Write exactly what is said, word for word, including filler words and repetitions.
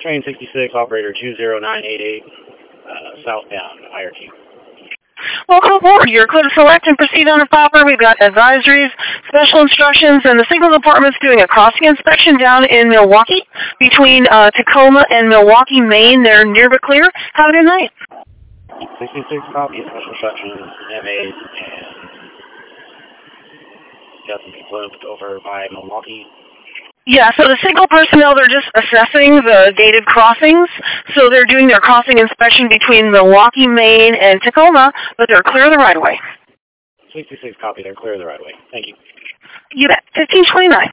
Train sixty-six, operator two zero nine eight eight, uh, southbound, I R T. Welcome aboard. You're clear to select and proceed on the proper. We've got advisories, special instructions, and the signal department's doing a crossing inspection down in Milwaukee between uh, Tacoma and Milwaukee, Maine. They're near but clear. Have a good night. sixty-six, copy, special instructions, M A, and got some people over by Milwaukee. Yeah, so the signal personnel, they're just assessing the gated crossings. So they're doing their crossing inspection between Milwaukee, Maine, and Tacoma, but they're clear of the right-of-way. sixty-six, copy, they're clear of the right-of-way. Thank you. You bet. fifteen twenty-nine.